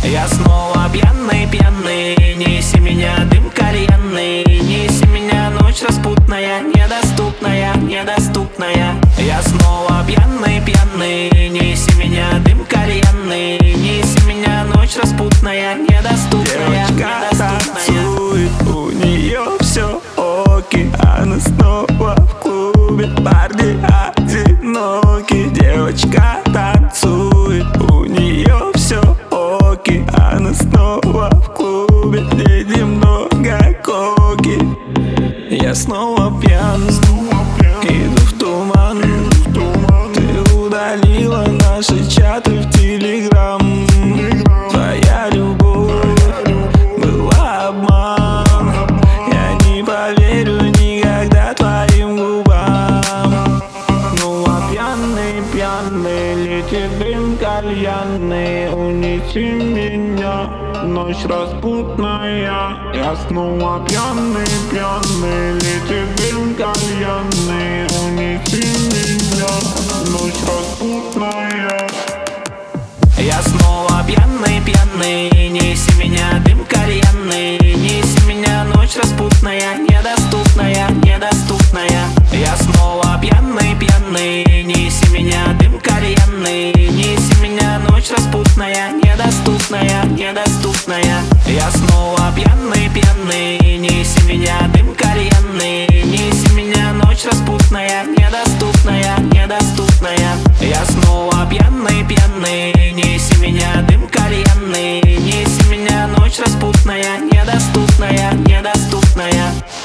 Я снова пьяный, пьяный. Неси меня, дым кальянный. Неси меня, ночь распутная, недоступная, недоступная. Я снова пьяный, пьяный. Неси меня, дым кальянный. Неси меня, ночь распутная, недоступная, девочка танцует, у нее все оки. Она снова в клубе, парни одиноки. Девочка танцует, у нее все оки. Она снова в клубе, где немного коки. Я снова пьян, иду в туман. Ты удалила наши чаты в Телеграм. Твоя любовь была обман. Я не поверю никогда твоим губам. Ну а пьяный, пьяный летит дым кальянный. Унеси меня, ночь распутная. Я снова пьяный, пьяный летит дым кальянный. Унеси меня, ночь распутная. Я снова пьяный, пьяный. Неси меня, дым кальянный. Неси меня, ночь распутная, недоступная, недоступная. Я снова пьяный, пьяный. Неси меня, дым кальянный. Неси меня, ночь распутная, недоступная, недоступная. Я снова пьяный, пьяный. Неси меня, дым кальянный. Неси меня, ночь распутная, недоступная, недоступная. Я снова пьяный, пьяный. Неси меня, дым кальянный. Неси меня, ночь распутная, недоступная, недоступная.